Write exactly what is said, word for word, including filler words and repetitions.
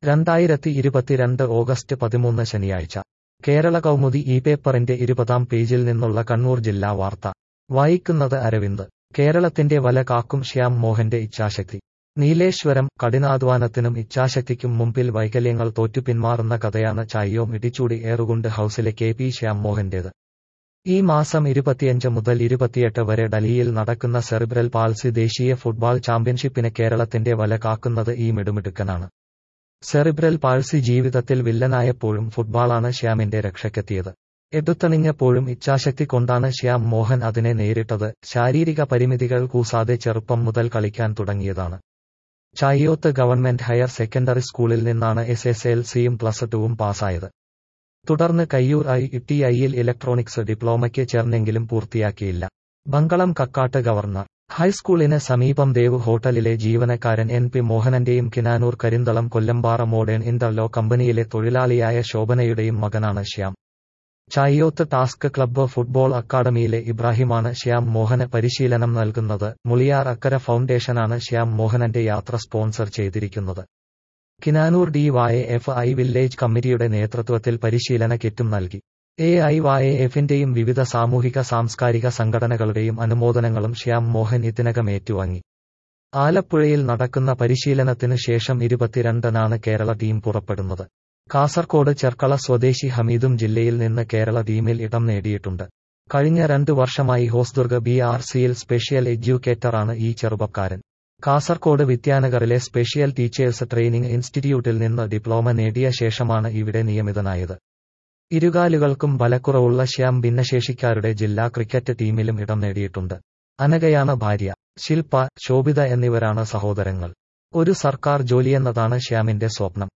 രണ്ടായിരത്തി ഇരുപത്തിരണ്ട് ഓഗസ്റ്റ് പതിമൂന്ന് ശനിയാഴ്ച കേരള കൗമുദി ഈ പേപ്പറിന്റെ ഇരുപതാം പേജിൽ നിന്നുള്ള കണ്ണൂർ ജില്ലാ വാർത്ത വായിക്കുന്നത് അരവിന്ദ്. കേരളത്തിന്റെ വല കാക്കും ശ്യാം മോഹന്റെ ഇച്ഛാശക്തി. നീലേശ്വരം. കഠിനാധ്വാനത്തിനും ഇച്ഛാശക്തിക്കും മുമ്പിൽ വൈകല്യങ്ങൾ തോറ്റു പിന്മാറുന്ന കഥയാണ് ചായിയോം ഇടിച്ചൂടി ഏറുകുണ്ട് ഹൌസിലെ കെ പി ശ്യാം മോഹന്റേത്. ഈ മാസം ഇരുപത്തിയഞ്ച് മുതൽ ഇരുപത്തിയെട്ട് വരെ ഡൽഹിയിൽ നടക്കുന്ന സെറിബ്രൽ പാൾസി ദേശീയ ഫുട്ബോൾ ചാമ്പ്യൻഷിപ്പിന് കേരളത്തിന്റെ വല കാക്കുന്നത് ഈ മിടുമിടുക്കനാണ്. സെറിബ്രൽ പാൾസി ജീവിതത്തിൽ വില്ലനായപ്പോഴും ഫുട്ബോളാണ് ശ്യാമിന്റെ രക്ഷയ്ക്കെത്തിയത്. എടുത്തണിഞ്ഞപ്പോഴും ഇച്ഛാശക്തി കൊണ്ടാണ് ശ്യാം മോഹൻ അതിനെ നേരിട്ടത്. ശാരീരിക പരിമിതികൾ കൂസാതെ ചെറുപ്പം മുതൽ കളിക്കാൻ തുടങ്ങിയതാണ്. ചായിയോത്ത് ഗവൺമെന്റ് ഹയർ സെക്കൻഡറി സ്കൂളിൽ നിന്നാണ് എസ് എസ് എൽ സിയും പ്ലസ് ടുവും പാസ്സായത്. തുടർന്ന് കയ്യൂർ ഐ ടി ഐയിൽ ഇലക്ട്രോണിക്സ് ഡിപ്ലോമയ്ക്ക് ചേർന്നെങ്കിലും പൂർത്തിയാക്കിയില്ല. ബങ്കളം കക്കാട്ട് ഗവർണർ ഹൈസ്കൂളിന് സമീപം ദേവ് ഹോട്ടലിലെ ജീവനക്കാരൻ എൻ പി മോഹനന്റെയും കിനാനൂർ കരിന്തളം കൊല്ലമ്പാറ മോഡേൺ ഇന്റർലോ കമ്പനിയിലെ തൊഴിലാളിയായ ശോഭനയുടെയും മകനാണ് Shyam. Chayyoth task club football അക്കാദമിയിലെ ഇബ്രാഹിമാണ് ശ്യാം മോഹന് പരിശീലനം നൽകുന്നത്. മുളിയാർ അക്കര ഫൗണ്ടേഷനാണ് ശ്യാം മോഹനന്റെ യാത്ര സ്പോൺസർ ചെയ്തിരിക്കുന്നത്. Kinanur D Y F I village കമ്മിറ്റിയുടെ നേതൃത്വത്തിൽ പരിശീലന കിറ്റും നൽകി. എ ഐ വൈ എഫിന്റെയും വിവിധ സാമൂഹിക സാംസ്കാരിക സംഘടനകളുടെയും അനുമോദനങ്ങളും ശ്യാം മോഹൻ ഇതിനകം ഏറ്റുവാങ്ങി. ആലപ്പുഴയിൽ നടക്കുന്ന പരിശീലനത്തിന് ശേഷം ഇരുപത്തിരണ്ടിനാണ് കേരള ടീം പുറപ്പെടുന്നത്. കാസർകോട് ചെർക്കള സ്വദേശി ഹമീദും ജില്ലയിൽ നിന്ന് കേരള ടീമിൽ ഇടം നേടിയിട്ടുണ്ട്. കഴിഞ്ഞ രണ്ടു വർഷമായി ഹോസ്ദുർഗ് ബി ആർ സിയിൽ സ്പെഷ്യൽ എഡ്യൂക്കേറ്ററാണ് ഈ ചെറുപ്പക്കാരൻ. കാസർകോട് വിദ്യാനഗറിലെ സ്പെഷ്യൽ ടീച്ചേഴ്സ് ട്രെയിനിംഗ് ഇൻസ്റ്റിറ്റ്യൂട്ടിൽ നിന്ന് ഡിപ്ലോമ നേടിയ ശേഷമാണ് ഇവിടെ നിയമിതനായത്. ഇരുകാലുകൾക്കും ബലക്കുറവുള്ള ശ്യാം ഭിന്നശേഷിക്കാരുടെ ജില്ലാ ക്രിക്കറ്റ് ടീമിലും ഇടം നേടിയിട്ടുണ്ട്. അനഘയാണ് ഭാര്യ. ശിൽപ, ശോഭിത എന്നിവരാണ് സഹോദരങ്ങൾ. ഒരു സർക്കാർ ജോലിയെന്നതാണ് ശ്യാമിന്റെ സ്വപ്നം.